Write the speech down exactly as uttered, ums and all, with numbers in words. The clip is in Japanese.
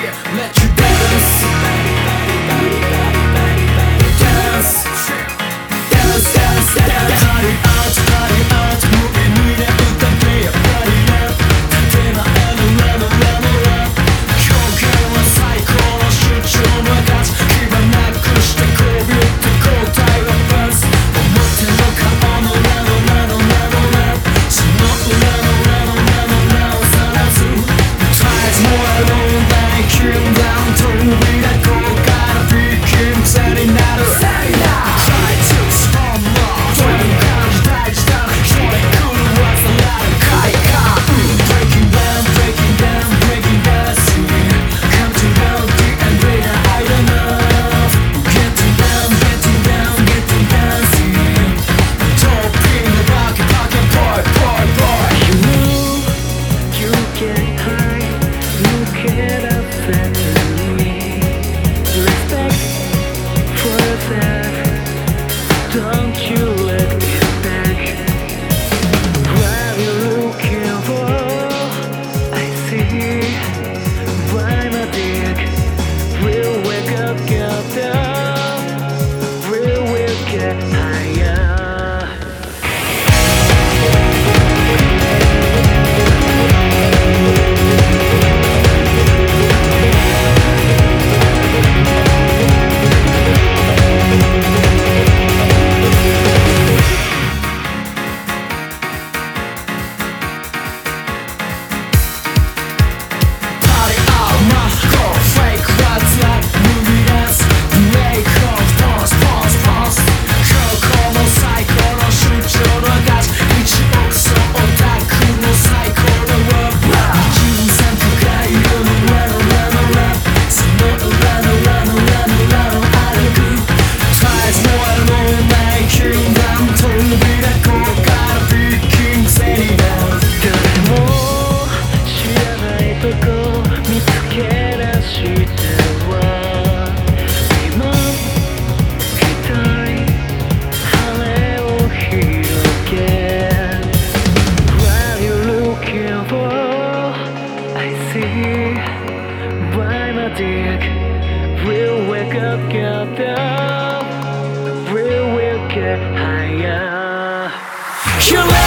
Let you dance Dance Dance, dance, dance Party out, party out 無意味で歌ってやっぱりね建前のラブラブラブ表現は最高の主張の勝ち牙なくしてこびって交代はバス表の顔のラブラブラブラブその裏のラブラブラブさらず絶えず燃える大キュンダウン飛び出こうからビッキン癖になる Don't you let me back. What you're looking for, I see. Why my dick? We'll wake up, get down. We will get higher. Why my dick? We'll wake up, get down. We will get higher.